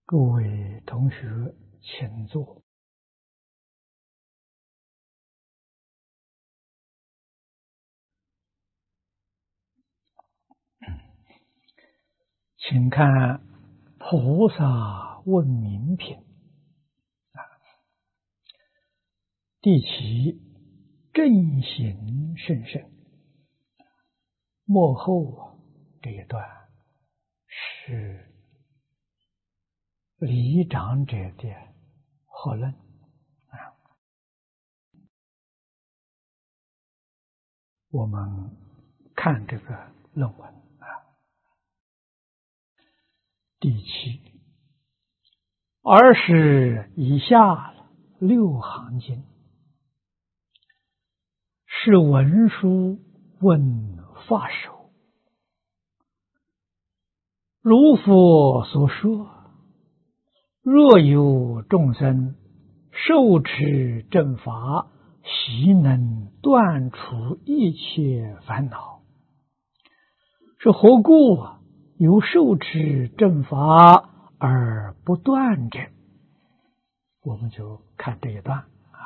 各位同学，请坐。请看《菩萨问明品》第七，正行甚深。末后这一段是离长者的合论我们看这个论文第七，20以下6行经是文殊问法首，如佛所说，若有众生受持正法，悉能断除一切烦恼。是何故有受持正法而不断者？我们就看这一段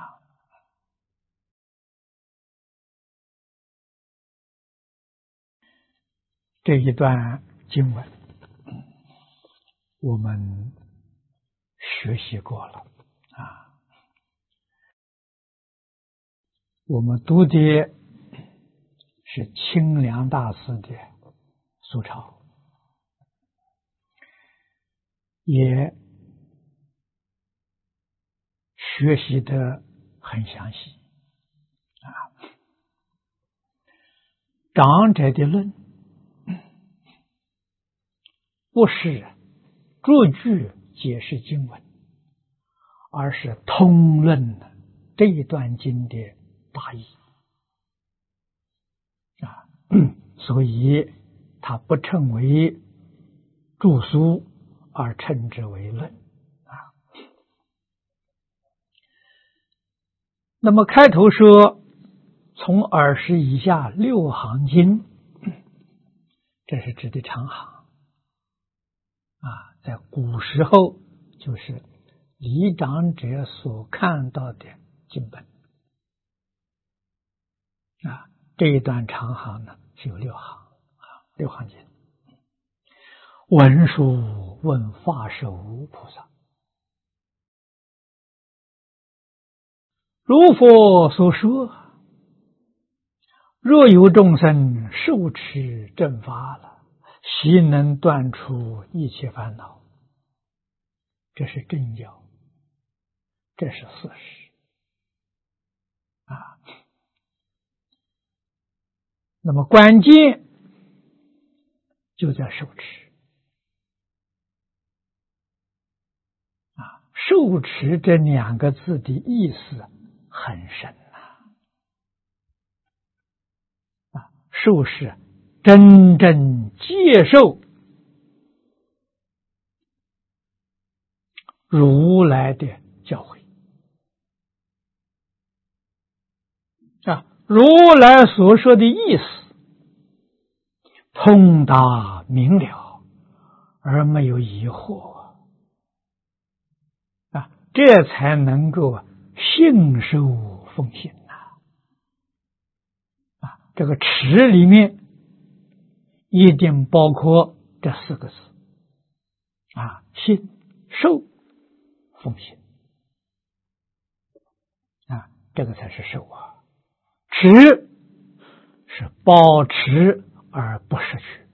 这一段经文我们学习过了我们读的是清凉大师的素抄，也学习得很详细长者的论不是逐句解释经文，而是通论这一段经的大意所以它不称为注疏，而称之为论那么开头说从20以下6行经，这是指的长行在古时候就是离长者所看到的经本这一段长行呢是有6行6行经。文殊问法首菩萨，如佛所说，若有众生受持正法了，悉能断除一切烦恼。这是真要，这是事实那么关键就在受持受持这2个字的意思很深受是真正接受如来的教诲如来所说的意思通达明了，而没有疑惑这才能够信受奉行这个持里面一定包括这4个字信受奉行这个才是受持是保持而不失去，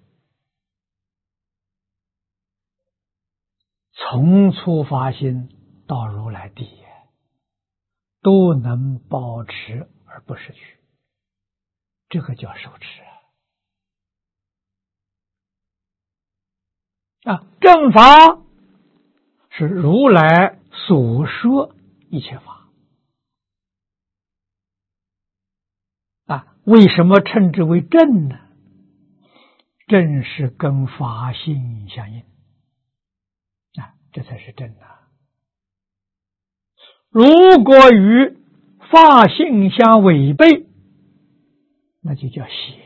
从初发心到如来地都能保持而不失去，这个叫受持正法是如来所说一切法为什么称之为正呢？正是跟法性相应这才是正如果与法性相违背，那就叫邪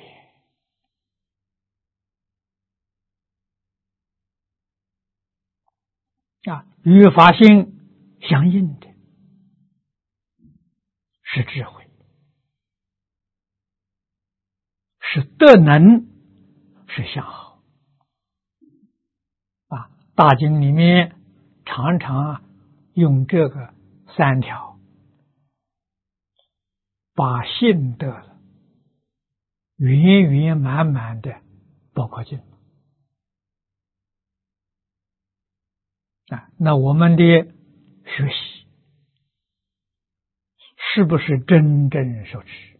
与法性相应的是智慧，是德能，是相好。大经里面常常用这个3条把性德圆圆满满的包括进那我们的学习是不是真正受持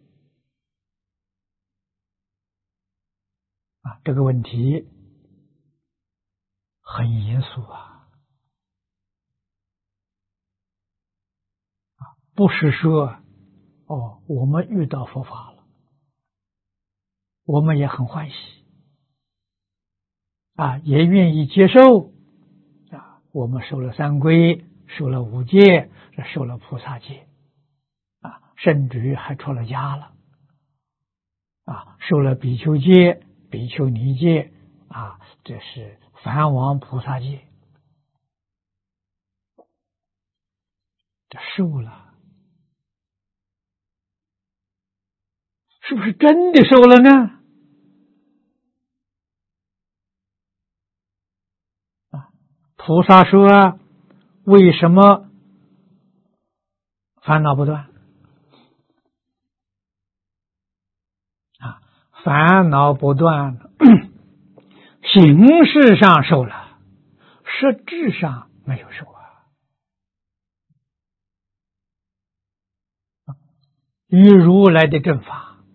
这个问题很严肃不是说我们遇到佛法了，我们也很欢喜也愿意接受我们受了3皈，受了5戒，受了菩萨戒甚至于还出了家了受了比丘戒、比丘尼戒这是梵王菩萨戒，这受了，是不是真的受了呢？菩萨说为什么烦恼不断烦恼不断形式上受了，实质上没有受与如来的正法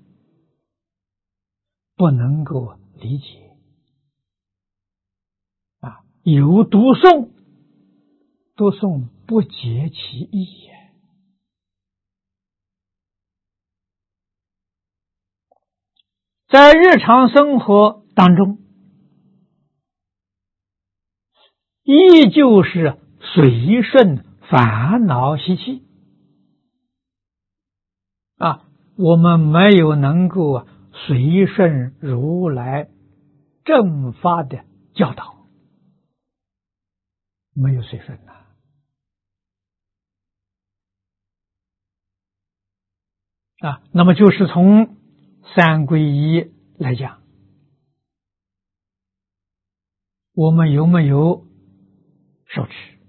不能够理解有读诵，读诵不解其意在日常生活当中依旧是随顺烦恼习气我们没有能够随顺如来正法的教导，没有随顺那么就是从3皈依来讲，我们有没有受持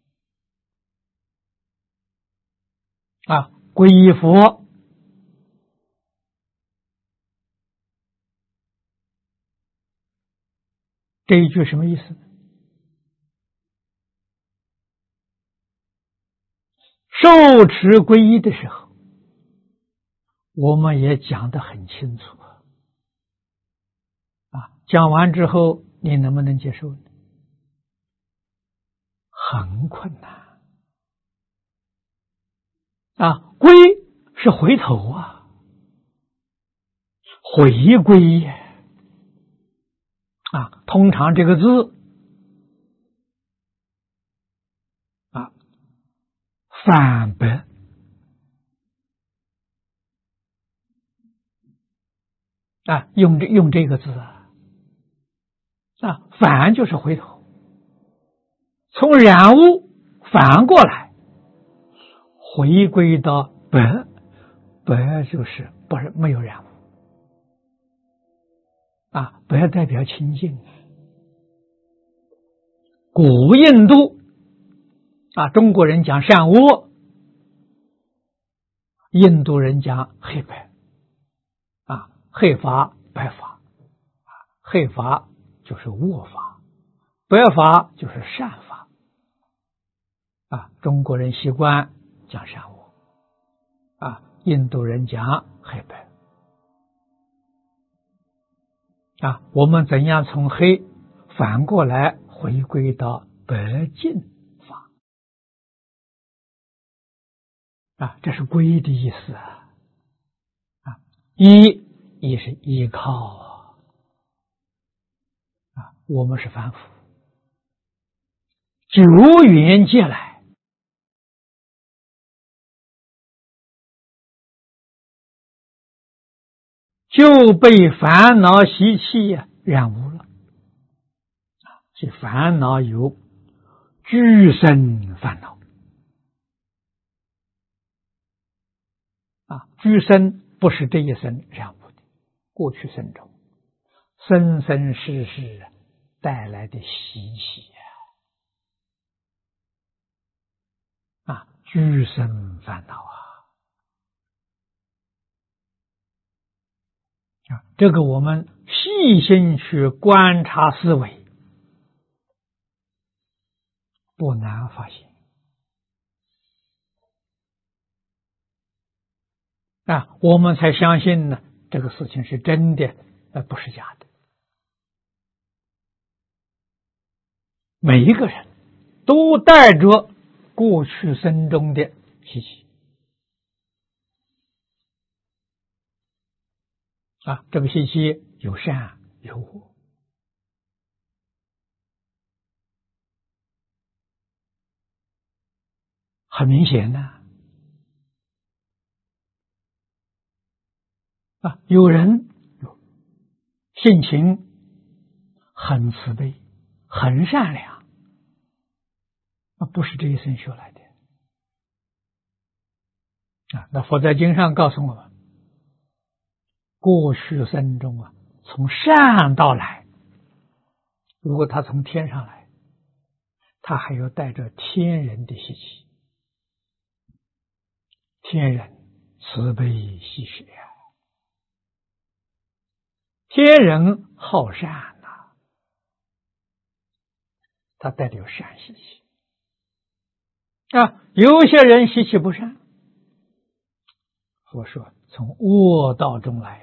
皈依佛，这一句什么意思？受持皈依的时候，我们也讲得很清楚讲完之后你能不能接受呢？很困难归是回头回归通常这个字反白用这个字反就是回头，从染污反过来回归到白，白就是不是没有染污白代表清净。古印度中国人讲善恶，印度人讲黑白黑法白法黑法就是恶法，白法就是善法中国人习惯讲善恶印度人讲黑白我们怎样从黑反过来回归到白净法这是皈的意思依是依靠我们是凡夫，久远劫来就被烦恼习气染污了，所以烦恼有俱生烦恼俱生不是这一生染污的，过去生中生生世世带来的习气俱生烦恼这个我们细心去观察思维，不难发现我们才相信呢，这个事情是真的，不是假的。每一个人都带着过去生中的习气这个习气有善有恶，很明显有人性情很慈悲，很善良，不是这一生学来的那佛在经上告诉我们，过去生中从善到来，如果他从天上来，他还要带着天人的习气，天人慈悲喜舍天人好善他带有善习气有些人习气不善，佛说从恶道中来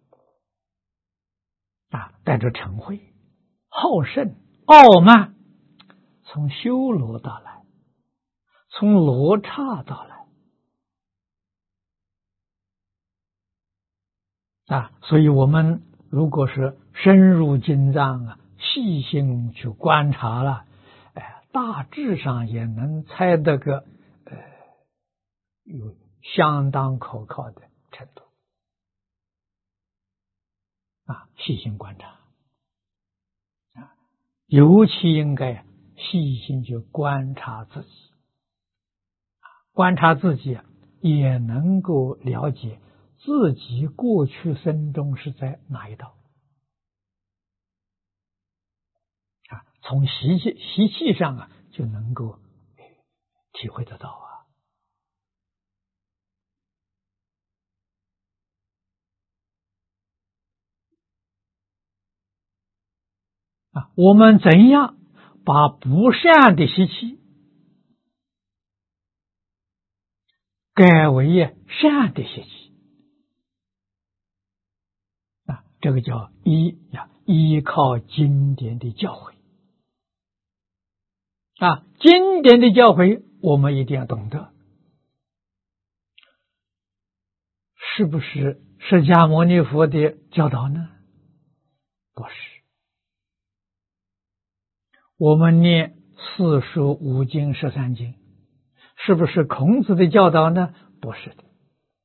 带着嗔恚、好胜、傲慢，从修罗道来，从罗刹道来所以我们如果是深入经藏细心去观察了，大致上也能猜得个有相当可靠的程度细心观察尤其应该细心去观察自己，观察自己也能够了解自己过去生中是在哪一道从习气上就能够体会得到我们怎样把不善的习气改为善的习气这个叫依靠经典的教诲经典的教诲我们一定要懂得，是不是释迦牟尼佛的教导呢？不是。我们念四书五经十三经，是不是孔子的教导呢？不是的。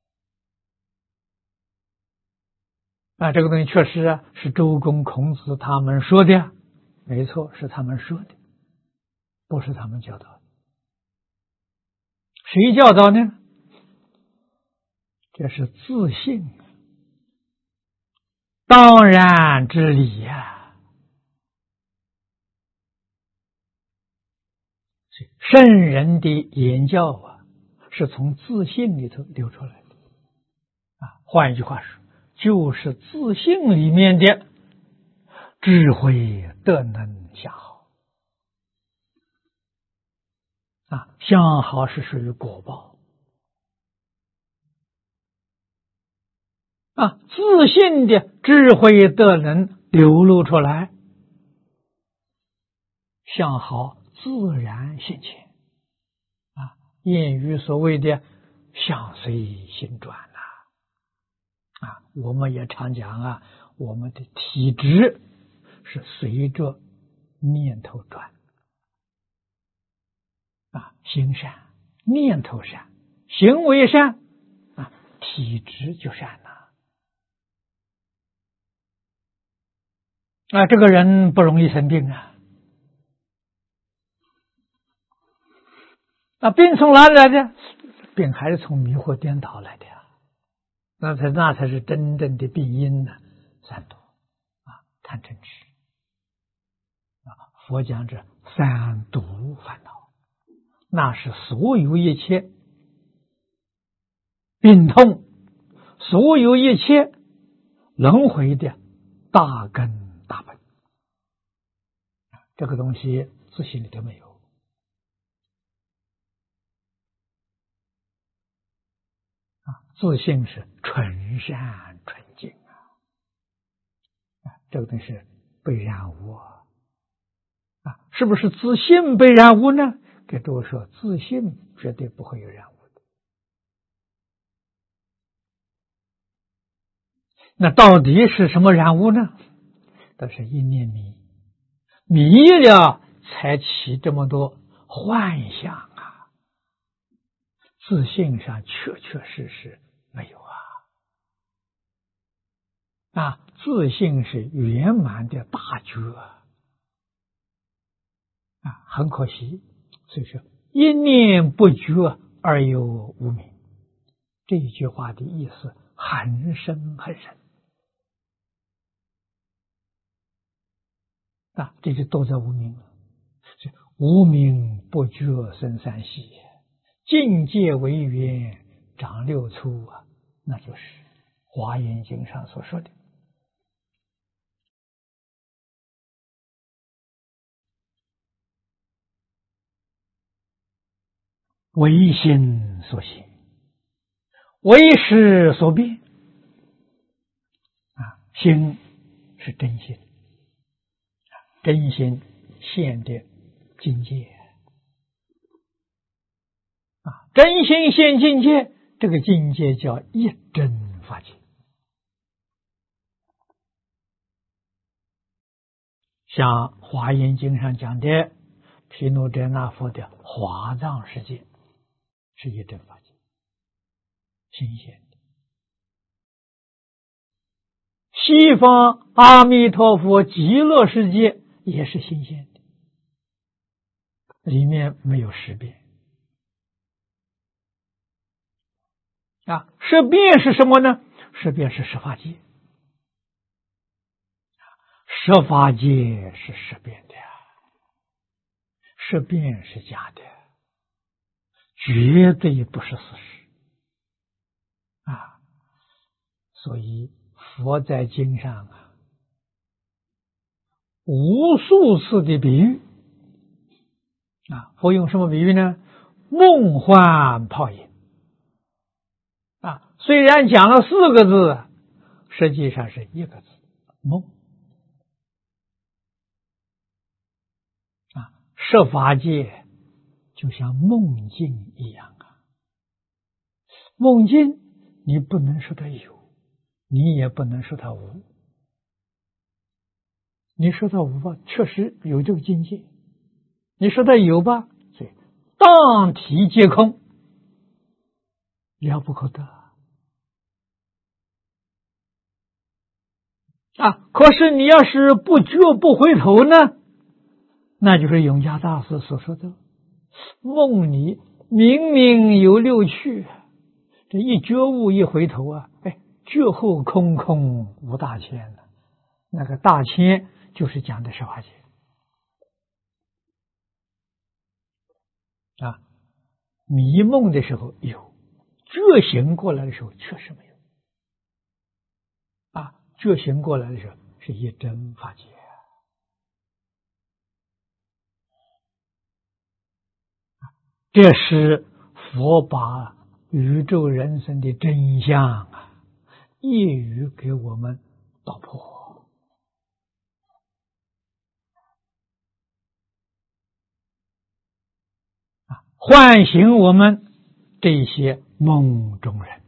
这个东西确实是周公、孔子他们说的，没错，是他们说的，不是他们教导的。谁教导呢？这是自信，当然之理圣人的言教是从自信里头流出来的换一句话说，就是自信里面的智慧德能相好相好是属于果报自信的智慧德能流露出来，相好自然现前谚语所谓的相随心转我们也常讲我们的体质是随着念头转心善，念头善，行为善体质就善这个人不容易生病那病从哪里来的？病还是从迷惑颠倒来的呀。那才是真正的病因呢。三毒贪嗔痴佛讲这三毒烦恼，那是所有一切病痛，所有一切轮回的大根大本。这个东西自信里头没有自信是纯善纯净这个东西是被染污是不是自信被染污呢？给诸位说，自信绝对不会有染污的。那到底是什么染污呢？都是一念迷，迷了才起这么多幻想自信上确确实实没有自信是圆满的大觉很可惜。所以说一念不觉而有无明，这一句话的意思很深很深这就都在无明了。无明不觉生三习，境界为缘长六粗那就是华严经上所说的唯心所行，唯识所变心是真心，真心现的境界真心现境界，这个境界叫一真法界。像华严经上讲的毗卢遮那佛的华藏世界是一真法界，新鲜的。西方阿弥陀佛极乐世界也是新鲜的，里面没有识别识别是什么呢？识别是十法界，十法界是识别的识别是假的，绝对不是事实所以佛在经上无数次的比喻佛用什么比喻呢？梦幻泡影虽然讲了4个字，实际上是1个字梦十法界就像梦境一样梦境你不能说它有，你也不能说它无。你说它无吧，确实有这个境界；你说它有吧，所以当体皆空，了不可得可是你要是不觉不回头呢，那就是永嘉大师所说的梦里明明有六趣，这一觉悟一回头觉后空空无大千那个大千就是讲的十法界迷梦的时候有，觉醒过来的时候确实没有觉醒过来的时候是一真法界这是佛把宇宙人生的真相一语给我们道破唤醒我们这些梦中人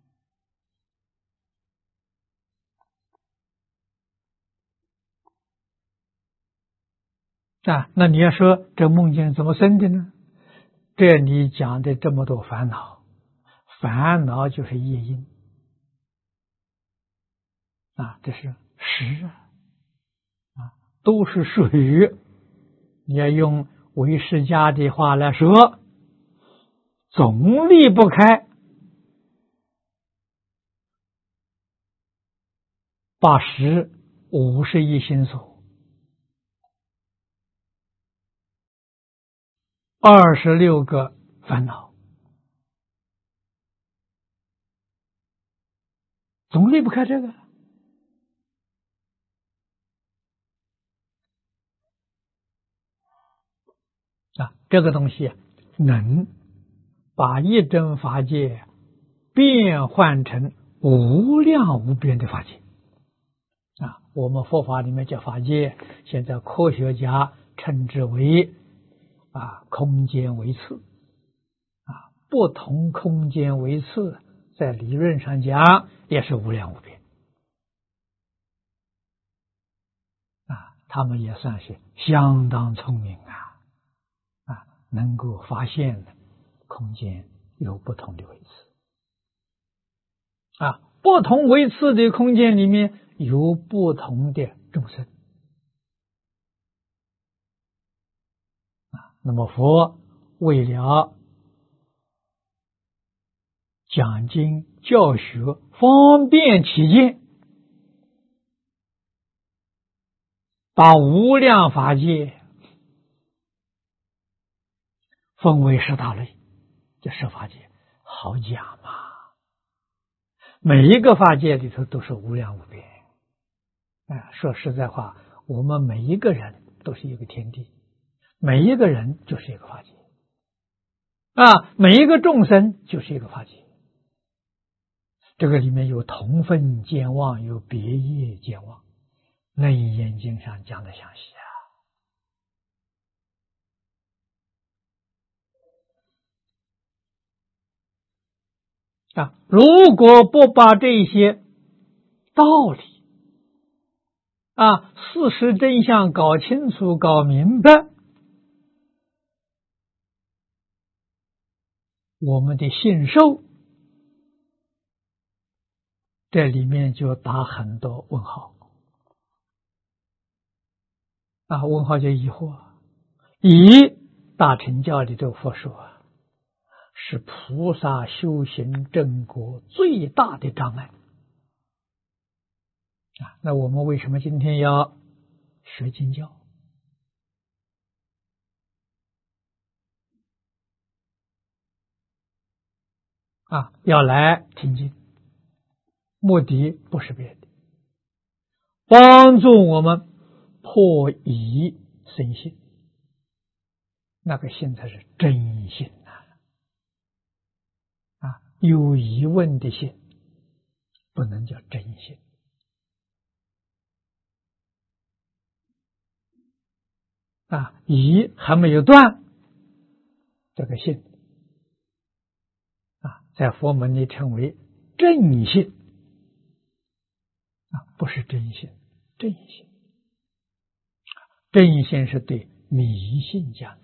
那你要说这梦境怎么生的呢？这里讲的这么多烦恼，烦恼就是业因这是识都是属于，你要用唯识家的话来说， 总离不开51心所26个烦恼，总离不开这个。这个东西能把一真法界变换成无量无边的法界。我们佛法里面叫法界，现在科学家称之为空间维次。不同空间维次在理论上讲也是无量无边。他们也算是相当聪明能够发现空间有不同的维次。不同维次的空间里面有不同的众生。那么佛为了讲经教学方便起见，把无量法界分为10大类。这10法界好讲嘛，每一个法界里头都是无量无边。说实在话，我们每一个人都是一个天地，每一个人就是一个法界每一个众生就是一个法界。这个里面有同分见望，有别业见望，楞严经上讲的详细如果不把这些道理事实真相搞清楚搞明白，我们的信受这里面就打很多问号问号就疑惑。以大乘教里头佛说是菩萨修行正果最大的障碍那我们为什么今天要学经教要来听经，目的不是别的，帮助我们破疑生信。那个信才是真信有疑问的信不能叫真信疑还没有断，这个信在佛门里称为正信不是真信。正信正信是对迷信讲的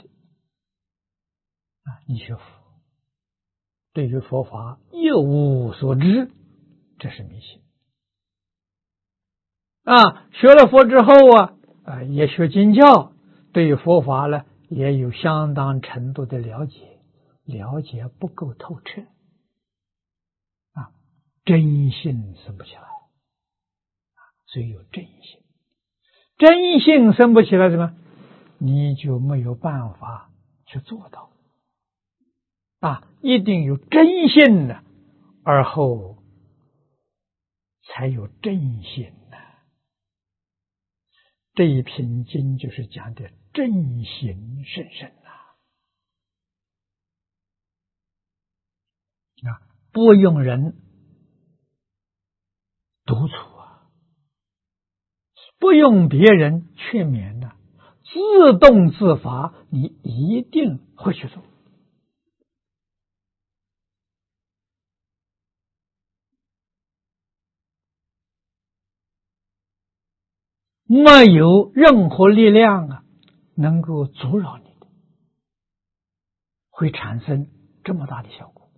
你学佛对于佛法一无所知，这是迷信学了佛之后也学经教，对于佛法呢也有相当程度的了解，了解不够透彻真信生不起来所以有正信。真信生不起来什么？你就没有办法去做到一定有真信呢，而后才有正信这一品经就是讲的正信甚深不用人督促不用别人劝勉自动自发，你一定会去做没有任何力量能够阻扰你的，会产生这么大的效果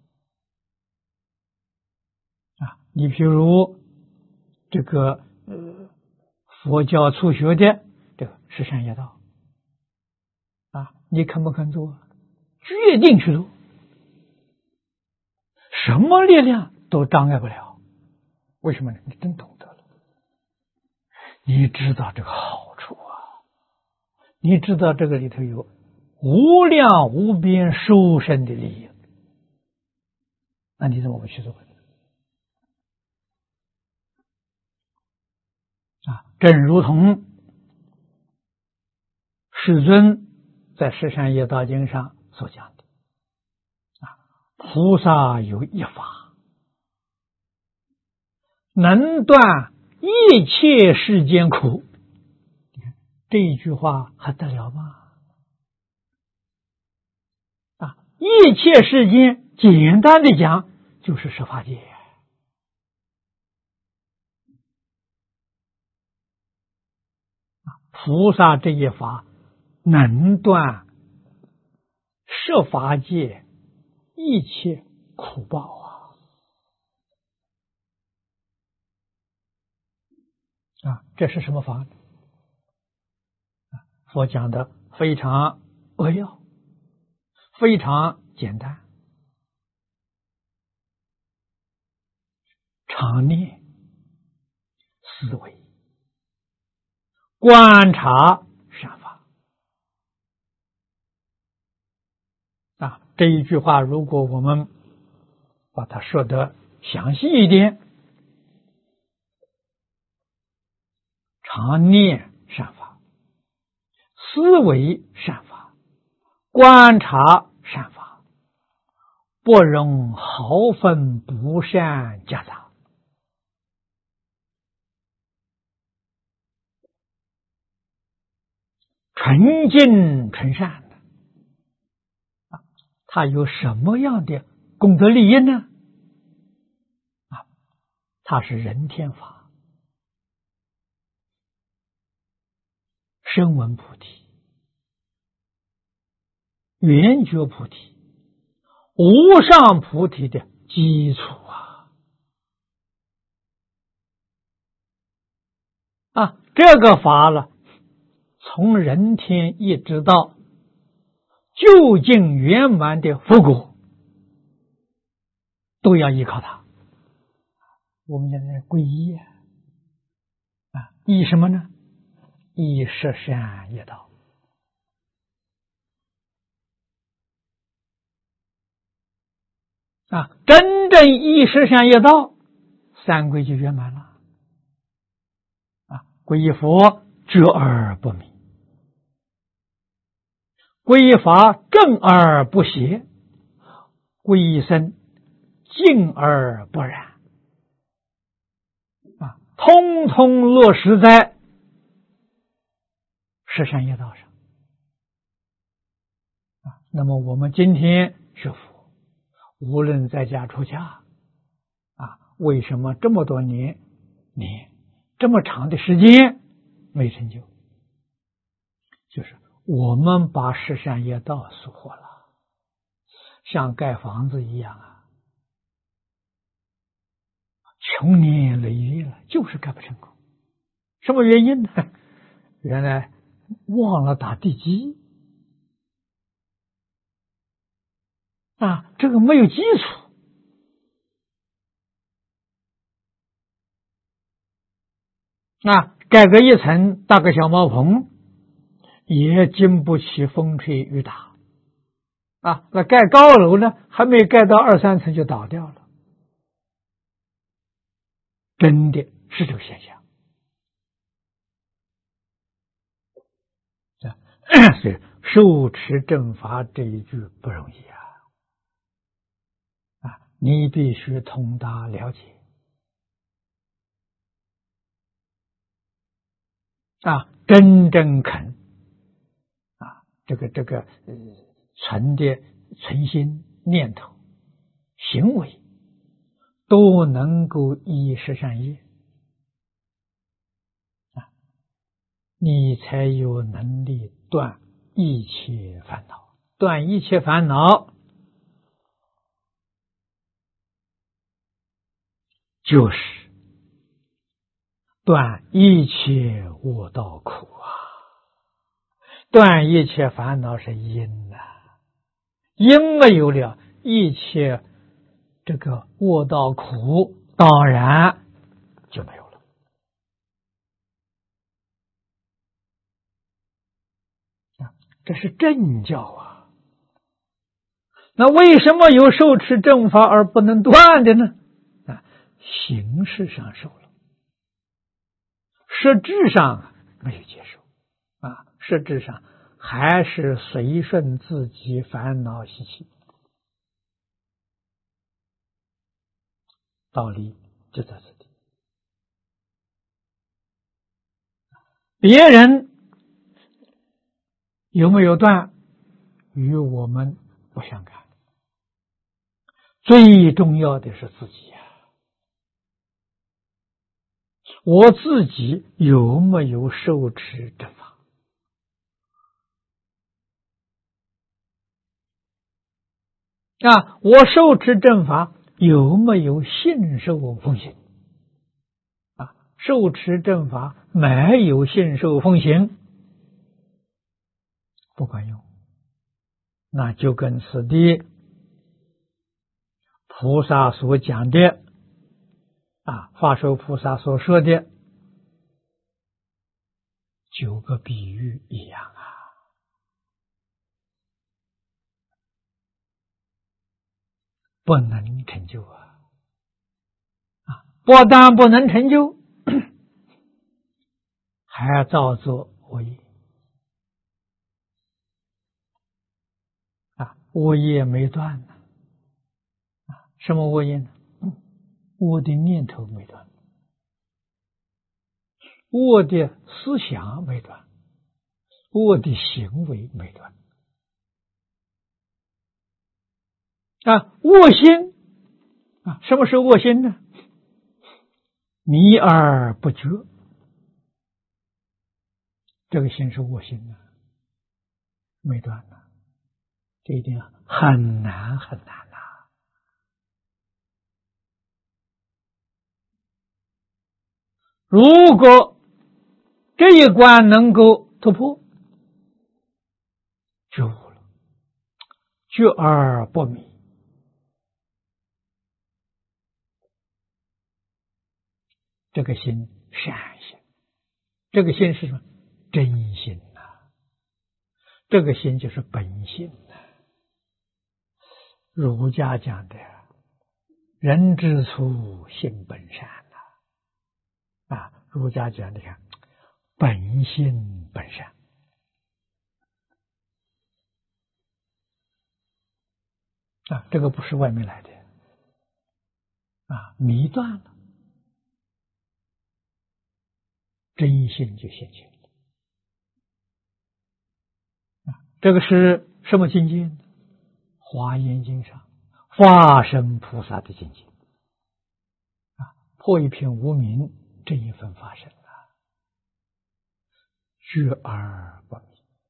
你比如这个佛教初学的这个十善业道你肯不肯做？决定去做什么力量都障碍不了。为什么呢？你真懂得了，你知道这个好处啊，你知道这个里头有无量无边殊胜的利益，那你怎么不去做呢？正如同世尊在《十善业道经》上所讲的，菩萨有一法，能断一切世间苦。这一句话还得了吗？一切世间简单的讲就是十法界。菩萨这一法能断十法界一切苦报这是什么法呢？佛讲的非常扼要，非常简单，常念思维观察善法这一句话如果我们把它说得详细一点，常念善法，思维善法，观察善法，不容毫分不善夹杂。纯净纯善的它有什么样的功德利益呢？它是人天法，声闻菩提，圆觉菩提，无上菩提的基础这个法了，从人天一直到究竟圆满的佛果，都要依靠它。我们现在皈依依什么呢？依十善业道。真正依十善业道，三皈就圆满了。皈依佛觉而不迷，皈依法正而不邪，皈依僧净而不染通通落实在十善业道上那么我们今天学佛，无论在家出家为什么这么多年这么长的时间没成就？就是我们把十善业道疏忽了，像盖房子一样穷年累月了，就是盖不成功。什么原因呢？原来忘了打地基这个没有基础。盖个一层搭个小茅棚，也经不起风吹雨打那盖高楼呢，还没盖到2、3层就倒掉了。真的是这个现象。所以受持正法这一句不容易你必须通达了解真正肯这个存心念头行为都能够依十善业你才有能力断一切烦恼。断一切烦恼就是断一切恶道苦断一切烦恼是因因没有了，一切这个卧道苦当然就没有了。这是正教啊。那为什么有受持正法而不能断的呢？形式上受了，实质上没有接受实质上还是随顺自己烦恼习气。道理就在这里。别人有没有断，与我们不相干，最重要的是自己我自己有没有受持正法我受持正法有没有信受奉行受持正法没有信受奉行不管用，那就跟此地菩萨所讲的法寿菩萨所说的9个比喻一样不能成就不但不能成就，还要造作恶业恶业没断呢什么恶业呢？恶的念头没断，恶的思想没断，恶的行为没断恶心什么是恶心呢？迷而不觉，这个心是恶心没断这一点很难很难如果这一关能够突破，觉悟了，觉而不迷，这个心善心，这个心是什么？真心这个心就是本性儒家讲的人之初性本善儒家讲的看本性本善这个不是外面来的迷断了，真性就现前了这个是什么境界呢？华严经上化身菩萨的境界破一片无明，这一份发生觉而不迷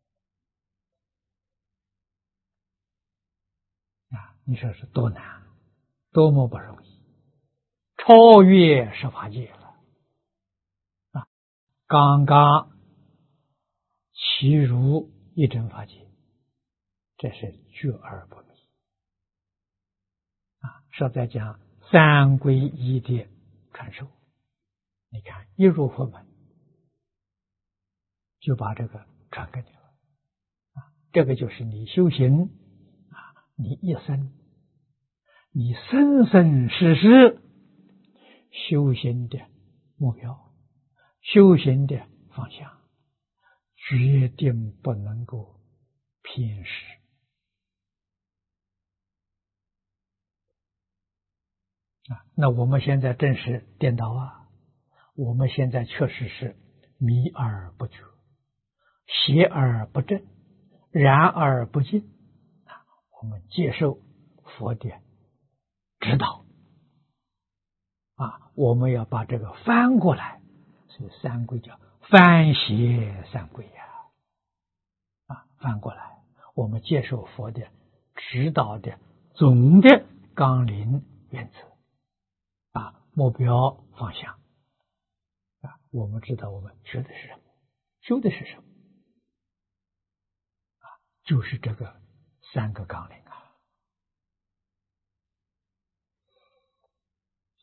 你说是多难，多么不容易，超越十法界了刚刚其如一真法界，这是觉而不迷是在讲三皈依的传授。你看一入佛门就把这个传给你了这个就是你修行你一生你生生世世修行的目标，修行的方向，决定不能够偏失那我们现在正是颠倒我们现在确实是迷而不觉，邪而不正，然而不净我们接受佛的指导我们要把这个翻过来，所以三皈叫翻邪三皈翻过来，我们接受佛的指导的总的纲领原则目标方向我们知道我们学的是什么，修的是什么就是这个3个纲领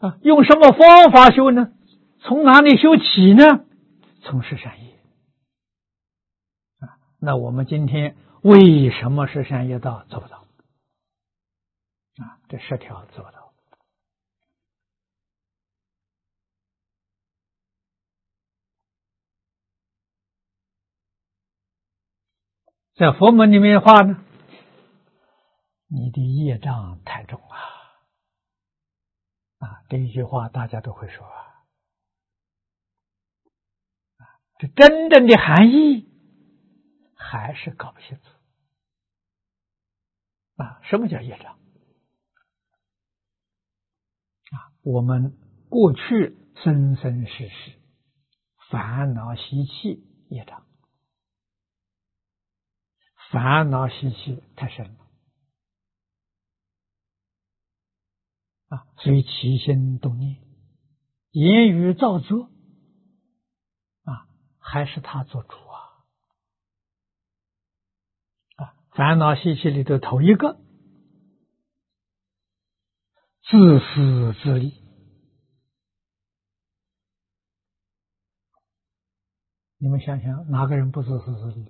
用什么方法修呢？从哪里修起呢？从十善业。那我们今天为什么十善业道做不到？这10条做不到。在佛门里面话呢，你的业障太重这一句话大家都会说这真正的含义还是搞不清楚什么叫业障我们过去生生世世烦恼习气业障，烦恼习气太深了所以起心动念、言语造作还是他做主烦恼习气里头头一个自私自利。你们想想，哪个人不自私自利？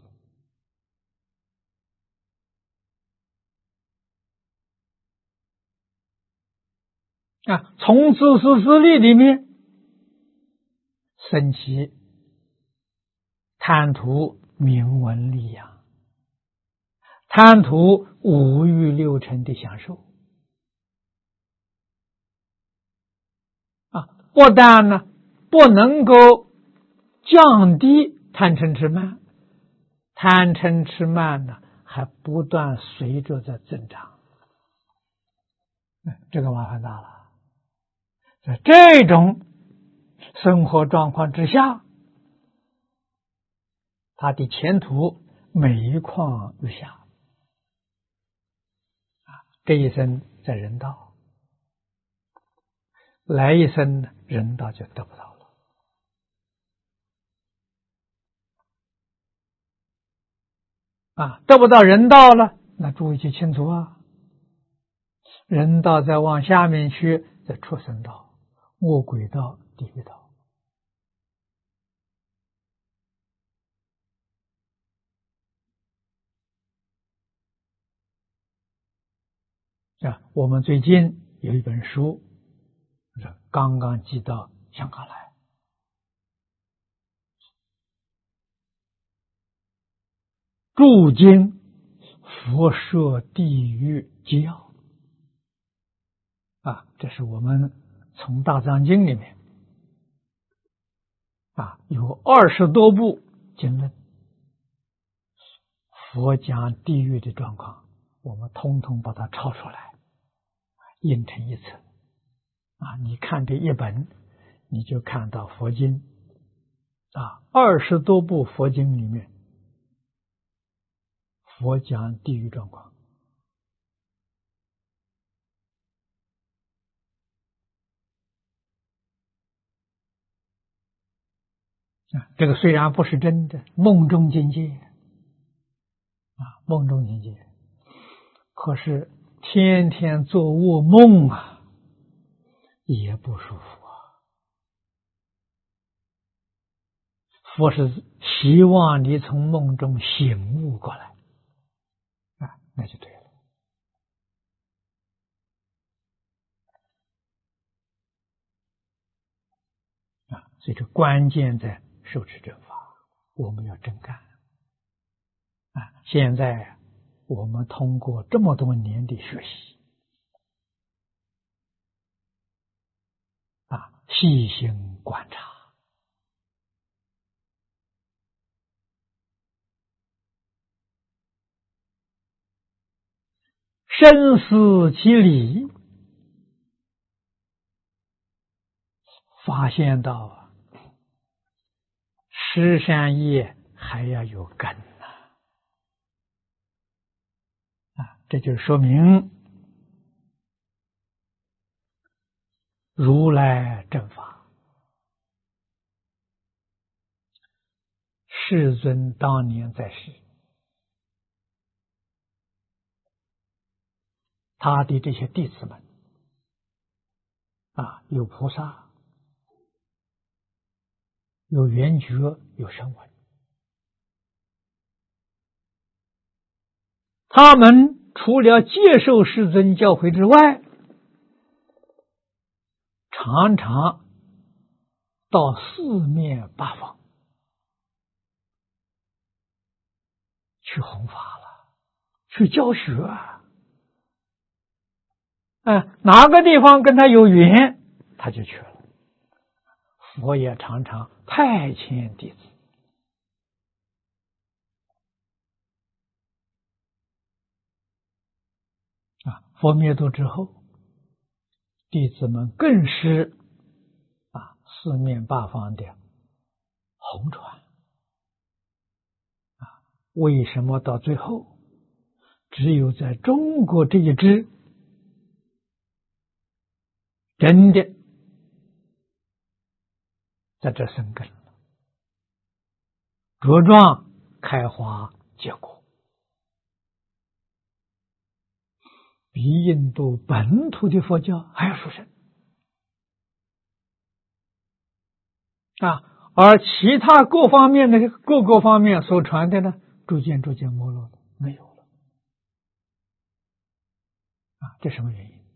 从自私自利里面升起贪图名闻利养，贪图五欲六尘的享受不但呢不能够降低贪嗔痴慢，贪嗔痴慢呢还不断随着在增长，这个麻烦大了。在这种生活状况之下，他的前途每况愈下这一生在人道，来一生呢人道就得不到了得不到人道了，那注意去清楚人道再往下面去，在畜生道、恶鬼道、地狱道我们最近有一本书刚刚寄到香港来，注经佛说地狱纪要这是我们从大藏经里面有20多部经论，佛讲地狱的状况，我们通通把它抄出来印成一册你看这一本，你就看到佛经20多部佛经里面佛讲地狱状况这个虽然不是真的，梦中境界梦中境界，可是天天做噩梦也不舒服佛是希望你从梦中醒悟过来那就对了所以这关键在受持正法，我们要真干现在我们通过这么多年的学习细心观察，深思其理，发现到十善业还要有根这就说明如来正法，世尊当年在世，他的这些弟子们有菩萨，有圆觉，有声闻，他们除了接受世尊教诲之外，常常到四面八方去弘法了，去教学哪个地方跟他有缘，他就去了。佛也常常派遣弟子佛灭度之后，弟子们更是四面八方的弘传为什么到最后只有在中国这一支真的在这生根了，茁壮开花结果，比印度本土的佛教还要殊胜而其他各方面的各个方面所传的呢，逐渐没落了，没有了这什么原因？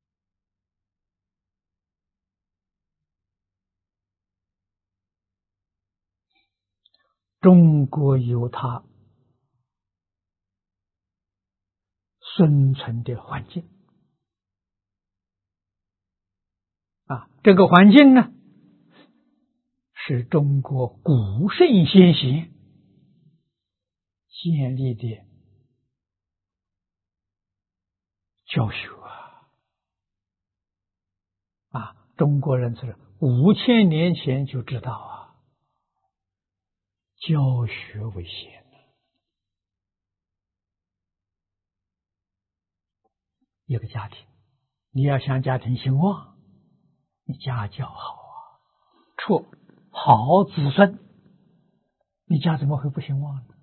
中国有它生存的环境这个环境呢，是中国古圣先贤建立的教学中国人是5000年前就知道教学为先一个家庭，你要想家庭兴旺，你家教好出好子孙，你家怎么会不兴旺呢？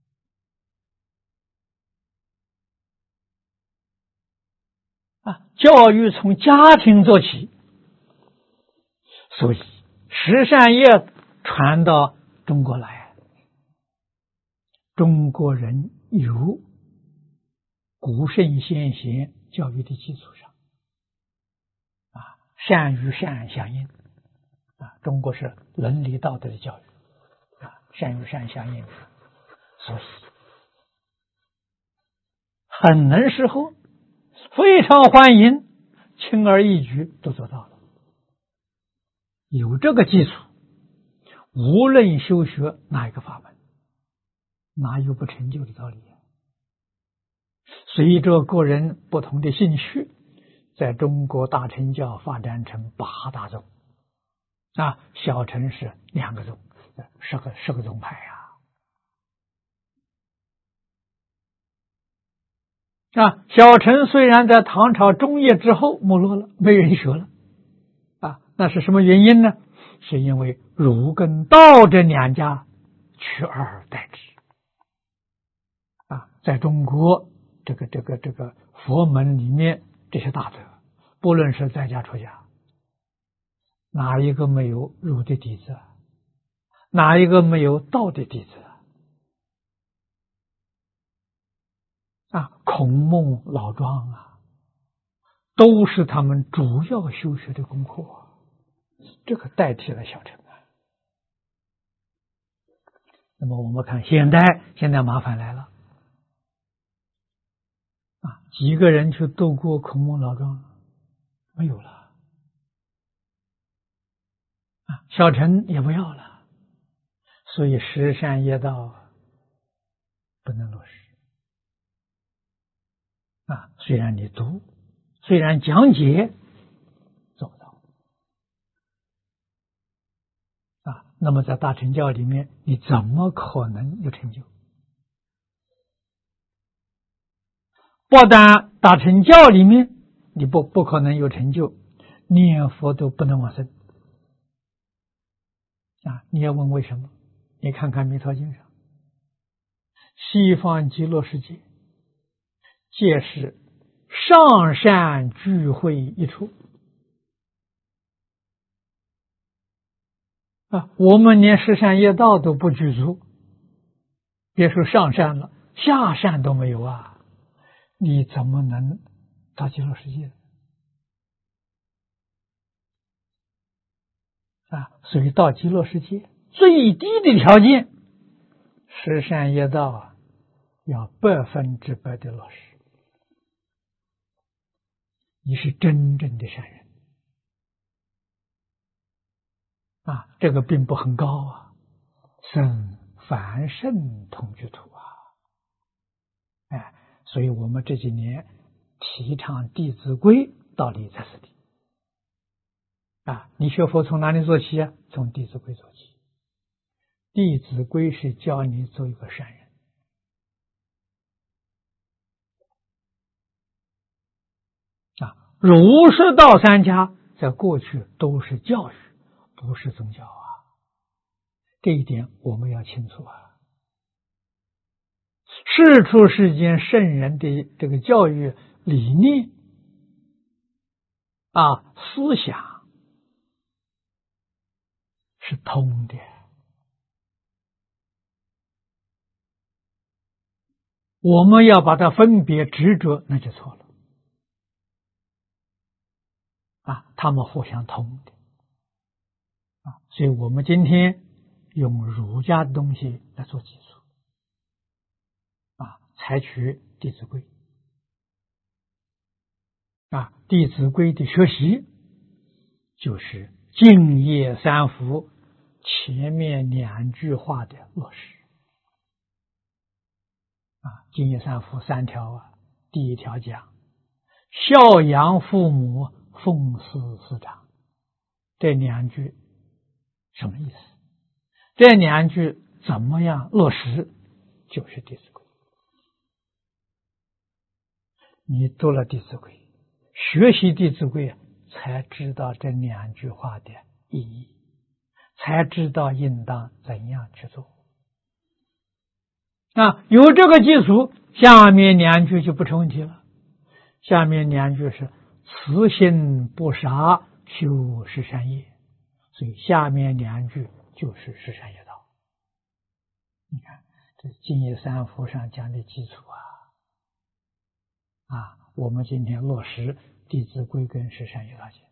教育从家庭做起，所以十善业传到中国来，中国人有古圣先贤教育的基础上善与善相应中国是伦理道德的教育善与善相应，所以很能适合，非常欢迎，轻而易举都做到了。有这个基础，无论修学哪一个法门，哪有不成就的道理随着个人不同的兴趣，在中国大乘教发展成8大宗小乘是2个宗，10个宗派小乘虽然在唐朝中叶之后没落了，没人学了那是什么原因呢？是因为儒跟道这2家取而代之在中国这个佛门里面，这些大德不论是在家出家，哪一个没有儒的弟子哪一个没有道的弟子孔孟老庄都是他们主要修学的功课这个代替了小乘那么我们看现在麻烦来了几个人去度过孔孟老庄？没有了小乘也不要了，所以十善业道不能落实虽然你读，虽然讲解，做不到那么在大乘教里面，你怎么可能有成就？不但大乘教里面你不可能有成就，念佛都不能往生你要问为什么？你看看弥陀经上，西方极乐世界皆是上善聚会一处我们连十善业道都不具足，别说上善了，下善都没有啊！你怎么能到极乐世界？所以到极乐世界最低的条件，十善业道要100%的落实，你是真正的善人这个并不很高生凡圣同居土所以我们这几年提倡《弟子规》，道理在此地你学佛从哪里做起从《弟子规》做起，《弟子规》是教你做一个善人儒释道三家在过去都是教育，不是宗教这一点我们要清楚世出世间圣人的这个教育理念思想是通的，我们要把它分别执着，那就错了他们互相通的所以我们今天用儒家的东西来做基础采取《弟子规》《弟子规》的学习就是敬业三福前面2句话的落实敬业三福3条第1条讲孝养父母，奉事师长，这2句什么意思？这2句怎么样落实？就是《弟子规》。你读了《弟子规》，学习《弟子规》才知道这2句话的意义，才知道应当怎样去做有这个基础，下面2句就不成问题了。下面2句是慈心不杀，修十善业，所以下面2句就是十善业道。你看这敬业三福上讲的基础我们今天落实《弟子规》跟十善业道经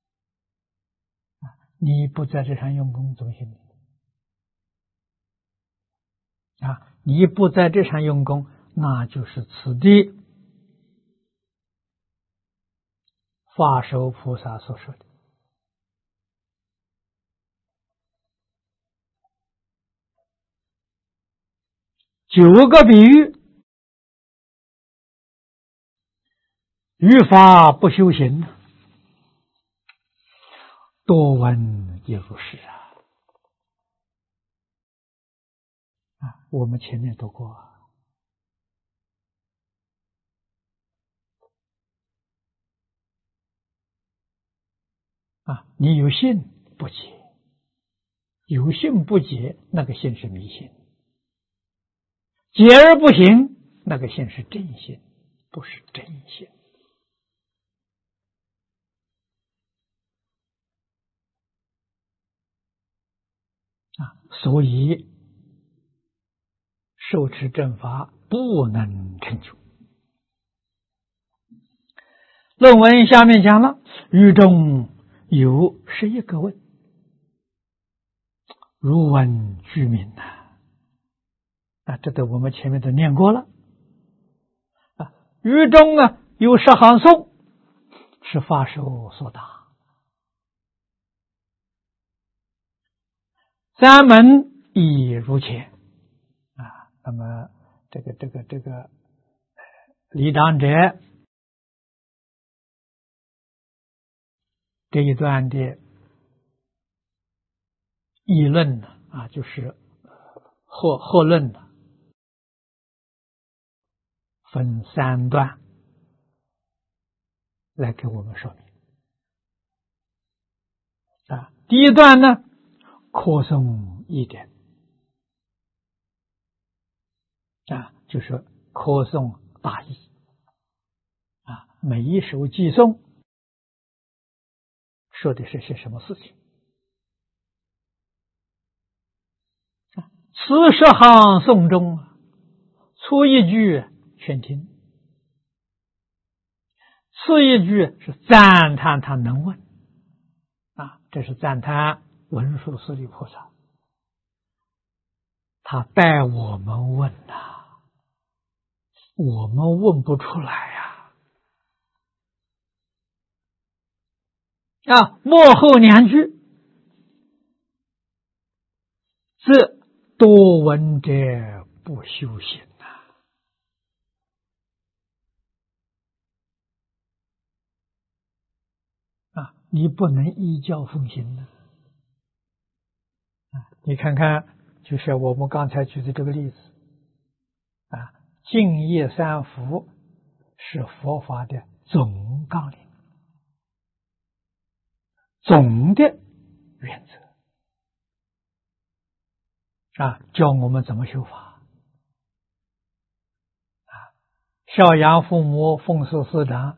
你不在这上用功怎么行你不在这上用功，那就是此地法首菩萨所说的9个比喻，于法不修行，多闻也如是我们前面读过你有信不解，有信不解，那个信是迷信；解而不行，那个信是真信，不是真信所以受持正法不能成就。论文下面讲了，语中有11个问，如问居民这个我们前面都念过了语中有10行颂，是法首所答。3门亦如前那么这个李长者这一段的议论就是或论分3段来给我们说明第一段呢，扩诵一点就是扩诵大义每一首偈颂说的是些什么事情此十行颂中，初一句劝听，次一句是赞叹他能问这是赞叹文殊师利菩萨，他带我们问我们问不出来末后两句，自多闻者不修行你不能依教奉行你看看，就是我们刚才举的这个例子净业三福是佛法的总纲领，总的原则教我们怎么修法孝养父母，奉事师长，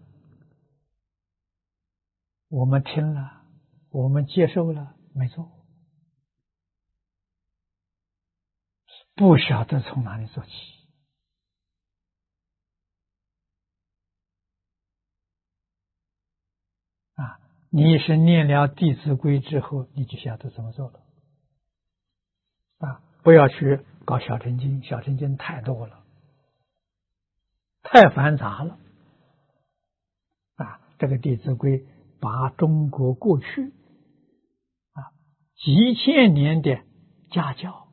我们听了，我们接受了，没做，不晓得从哪里做起你是念了《弟子规》之后，你就晓得怎么做了不要去搞小乘经，小乘经太多了，太繁杂了这个《弟子规》把中国过去几千年的家教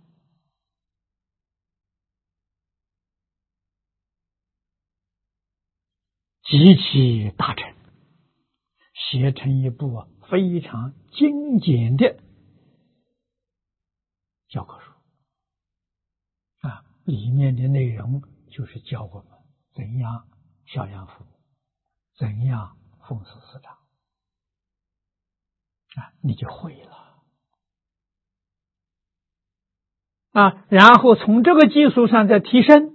极其大成，写成一部非常精简的教科书里面的内容就是教我们怎样孝养父母，怎样奉事师长你就会了然后从这个基础上再提升，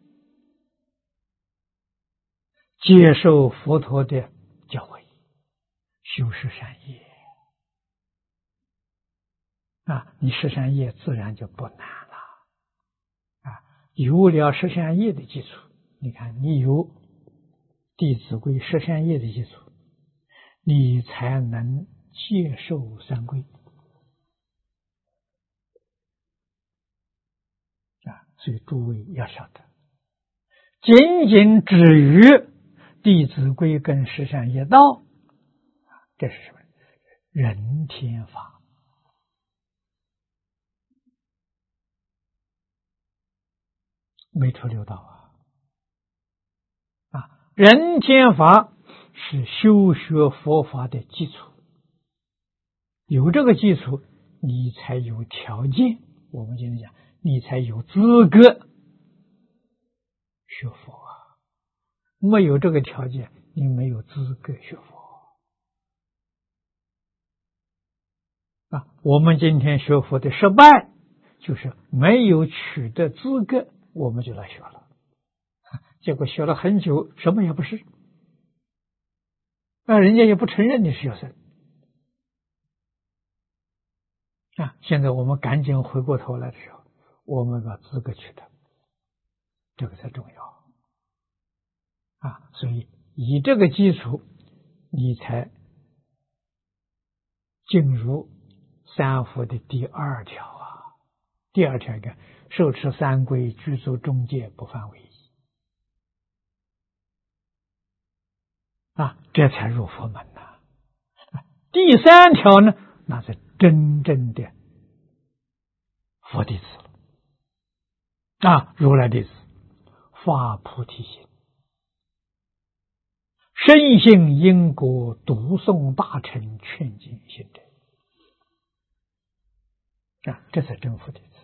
接受佛陀的教诲，修十善业你十善业自然就不难了有了十善业的基础，你看你有弟子规十善业的基础，你才能接受三规所以诸位要晓得，仅仅止于弟子规跟十善业道这是什么？人天法没出六道人天法是修学佛法的基础，有这个基础，你才有条件，我们今天讲，你才有资格学佛没有这个条件，你没有资格学佛我们今天学佛的失败，就是没有取得资格，我们就来学了，结果学了很久，什么也不是人家也不承认你是学生现在我们赶紧回过头来的时候，我们把资格取得，这个才重要所以以这个基础，你才进入三福的第二条第二条个受持三规，具足中戒，不犯违仪这才入佛门第三条呢，那是真正的佛弟子了如来弟子发菩提心，深信因果，读诵大乘，劝进行者这才真佛弟子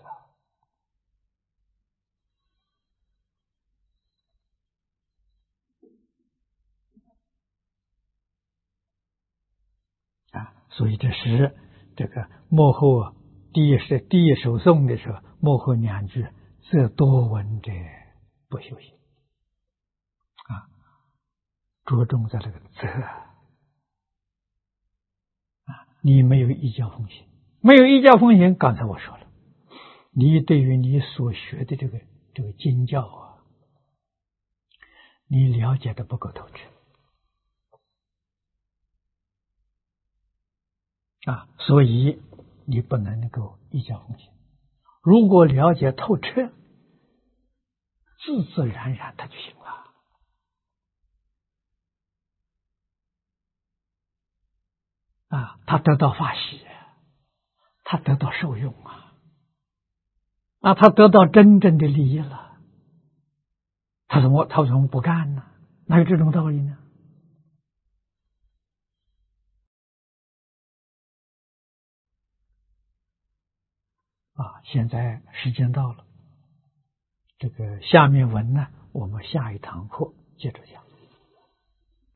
所以这是这个幕后第一首颂的时候，幕后两句则多闻者不修行着重在这个则你没有依教奉行，没有依教奉行，刚才我说了， 你对于你所学的这个经教啊，你了解的不够透彻啊，所以你不能够依教奉行。如果了解透彻，自自然然它就行了啊，他得到法喜，他得到受用啊，他得到真正的利益了，他怎么不干呢？哪有这种道理呢？啊，现在时间到了，这个下面文呢，我们下一堂课接着讲。